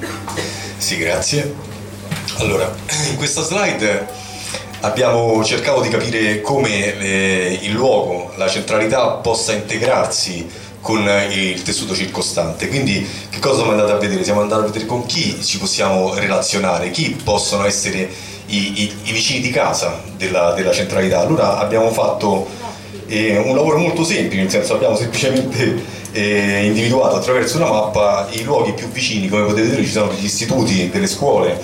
Sì, grazie. Allora, in questa slide abbiamo cercato di capire come il luogo, la centralità possa integrarsi con il tessuto circostante. Quindi che cosa siamo andati a vedere? Siamo andati a vedere con chi ci possiamo relazionare, chi possono essere i vicini di casa della centralità. Allora abbiamo fatto un lavoro molto semplice, nel senso abbiamo semplicemente individuato attraverso una mappa i luoghi più vicini. Come potete vedere ci sono degli istituti, delle scuole,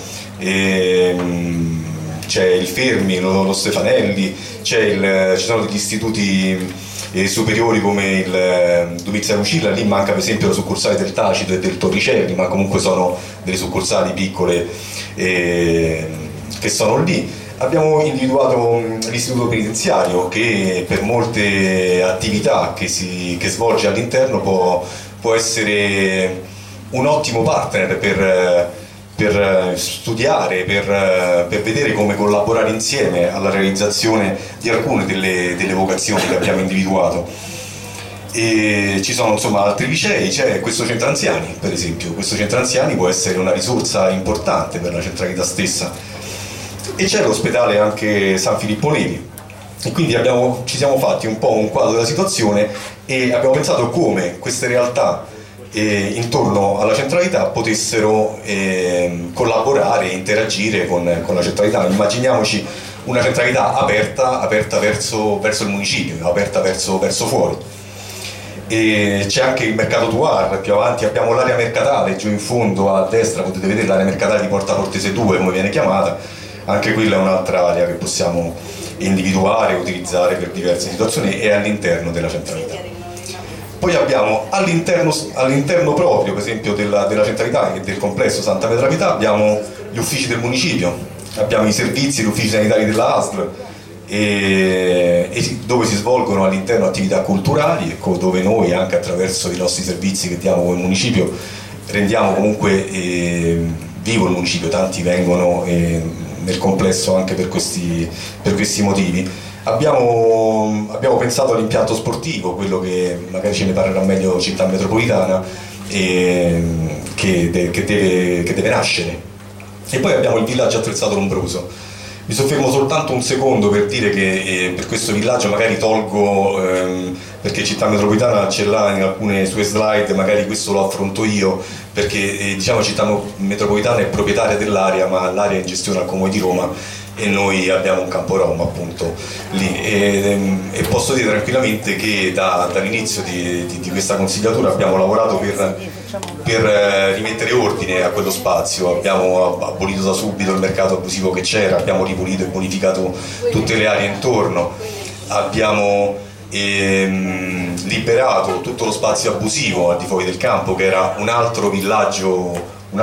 c'è il Fermi, lo Stefanelli, ci sono degli istituti superiori come il Domizia Lucilla. Lì manca per esempio la succursale del Tacito e del Torricelli, ma comunque sono delle succursali piccole che sono lì. Abbiamo individuato l'istituto penitenziario, che per molte attività che svolge all'interno può essere un ottimo partner per studiare, per vedere come collaborare insieme alla realizzazione di alcune delle vocazioni che abbiamo individuato. E ci sono insomma altri licei, c'è questo centro anziani per esempio. Questo centro anziani può essere una risorsa importante per la centralità stessa, e c'è l'ospedale anche San Filippo Neri. E quindi ci siamo fatti un po' un quadro della situazione e abbiamo pensato come queste realtà intorno alla centralità potessero collaborare e interagire con la centralità. Immaginiamoci una centralità aperta verso il municipio, aperta verso fuori. E c'è anche il mercato Tuar, più avanti abbiamo l'area mercatale, giù in fondo a destra potete vedere l'area mercatale di Porta Portese 2, come viene chiamata. Anche quella è un'altra area che possiamo individuare e utilizzare per diverse situazioni, e all'interno della centralità. Poi abbiamo all'interno proprio, per esempio, della centralità e del complesso Santa Pedra Pietà, abbiamo gli uffici del municipio, abbiamo i servizi, gli uffici sanitari della ASL, dove si svolgono all'interno attività culturali, dove noi, anche attraverso i nostri servizi che diamo come municipio, rendiamo comunque vivo il municipio. Tanti vengono nel complesso anche per questi motivi. Abbiamo pensato all'impianto sportivo, quello che magari ce ne parlerà meglio Città Metropolitana, che deve nascere. E poi abbiamo il villaggio attrezzato Lombroso. Mi soffermo soltanto un secondo per dire che per questo villaggio magari tolgo, perché Città Metropolitana ce l'ha in alcune sue slide, magari questo lo affronto io, perché diciamo Città Metropolitana è proprietaria dell'area, ma l'area è in gestione al Comune di Roma e noi abbiamo un campo Rom appunto lì, e posso dire tranquillamente che dall'inizio di questa consigliatura abbiamo lavorato per rimettere ordine a quello spazio. Abbiamo abolito da subito il mercato abusivo che c'era, abbiamo ripulito e bonificato tutte le aree intorno, abbiamo liberato tutto lo spazio abusivo al di fuori del campo, che era un altro villaggio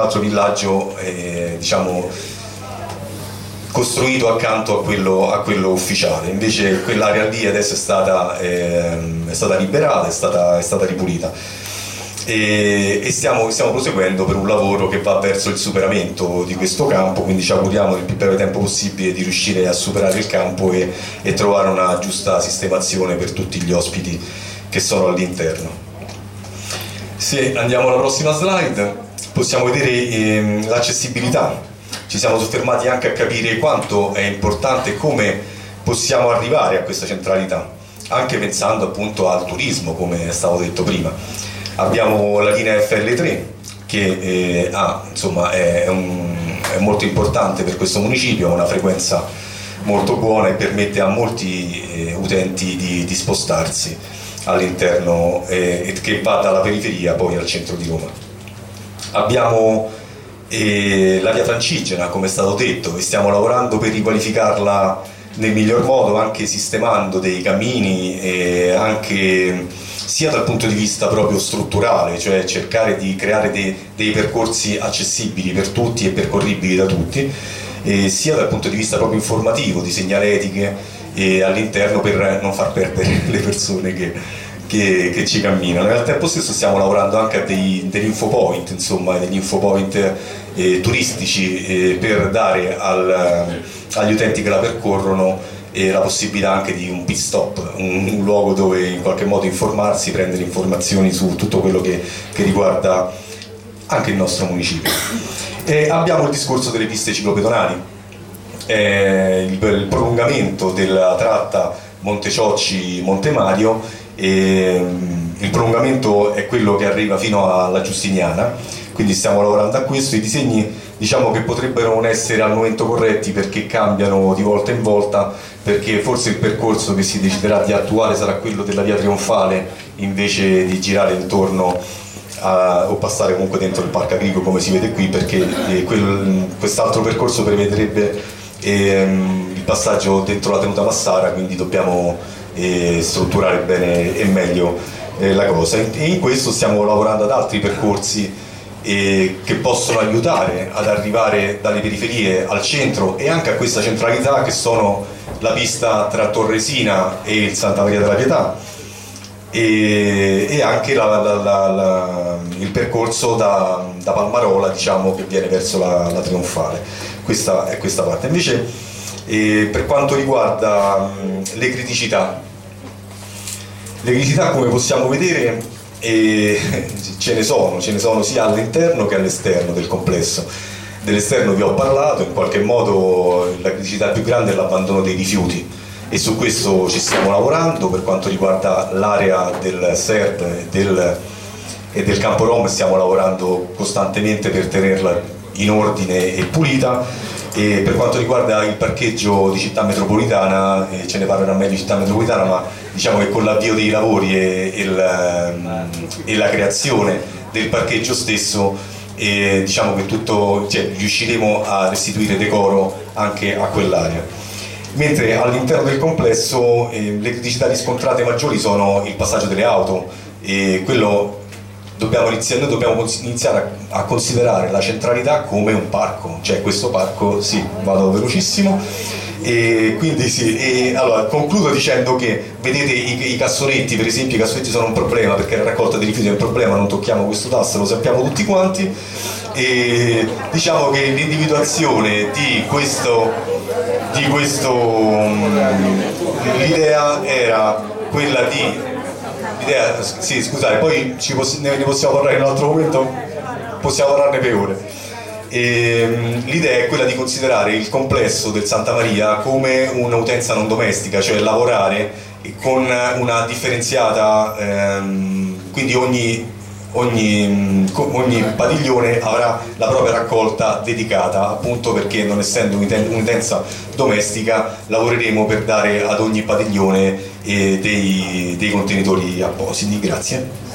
diciamo costruito accanto a quello ufficiale. Invece quell'area lì adesso è stata liberata, è stata ripulita, e stiamo proseguendo per un lavoro che va verso il superamento di questo campo, quindi ci auguriamo nel più breve tempo possibile di riuscire a superare il campo e trovare una giusta sistemazione per tutti gli ospiti che sono all'interno. Se andiamo alla prossima slide possiamo vedere l'accessibilità. Ci siamo soffermati anche a capire quanto è importante e come possiamo arrivare a questa centralità, anche pensando appunto al turismo, come è stato detto prima. Abbiamo la linea FL3 che insomma è molto importante per questo municipio, ha una frequenza molto buona e permette a molti utenti di spostarsi all'interno, e che va dalla periferia poi al centro di Roma. Abbiamo la via Francigena, come è stato detto, e stiamo lavorando per riqualificarla nel miglior modo, anche sistemando dei cammini, anche sia dal punto di vista proprio strutturale, cioè cercare di creare dei percorsi accessibili per tutti e percorribili da tutti, sia dal punto di vista proprio informativo, di segnaletiche all'interno, per non far perdere le persone che ci camminano. Al tempo stesso stiamo lavorando anche a degli infopoint, insomma, degli infopoint turistici, per dare agli utenti che la percorrono la possibilità anche di un pit stop, un luogo dove in qualche modo informarsi, prendere informazioni su tutto quello che riguarda anche il nostro municipio. Abbiamo il discorso delle piste ciclopedonali, il prolungamento della tratta Monteciocci-Monte Mario. Il prolungamento è quello che arriva fino alla Giustiniana, quindi stiamo lavorando a questo. I disegni, diciamo, che potrebbero non essere al momento corretti perché cambiano di volta in volta, perché forse il percorso che si deciderà di attuare sarà quello della via Trionfale invece di girare intorno o passare comunque dentro il parco agricolo come si vede qui, perché quest'altro percorso prevederebbe il passaggio dentro la tenuta Massara, quindi dobbiamo strutturare bene e meglio la cosa, e in questo stiamo lavorando ad altri percorsi che possono aiutare ad arrivare dalle periferie al centro e anche a questa centralità, che sono la pista tra Torresina e il Santa Maria della Pietà, e anche il percorso da Palmarola, diciamo, che viene verso la Trionfale. Questa è questa parte. Invece per quanto riguarda le criticità, come possiamo vedere ce ne sono sia all'interno che all'esterno del complesso. Dell'esterno vi ho parlato, in qualche modo la criticità più grande è l'abbandono dei rifiuti, e su questo ci stiamo lavorando. Per quanto riguarda l'area del SERD e del Campo Rom, stiamo lavorando costantemente per tenerla in ordine e pulita. E per quanto riguarda il parcheggio di Città Metropolitana, ce ne parlerà meglio Città Metropolitana, ma diciamo che con l'avvio dei lavori e la creazione del parcheggio stesso, diciamo che riusciremo a restituire decoro anche a quell'area. Mentre all'interno del complesso le criticità riscontrate maggiori sono il passaggio delle auto, e quello dobbiamo iniziare a considerare la centralità come un parco, cioè questo parco, sì, vado velocissimo, e quindi sì, e allora concludo dicendo che vedete i cassonetti, per esempio. I cassonetti sono un problema perché la raccolta dei rifiuti è un problema, non tocchiamo questo tasto, lo sappiamo tutti quanti, e diciamo che l'individuazione di questo l'idea era quella di sì, scusate, poi ne possiamo parlare in un altro momento, possiamo parlarne per ore. L'idea è quella di considerare il complesso del Santa Maria come un'utenza non domestica, cioè lavorare con una differenziata, quindi ogni padiglione avrà la propria raccolta dedicata, appunto perché, non essendo un'utenza domestica, lavoreremo per dare ad ogni padiglione dei contenitori appositi. Grazie.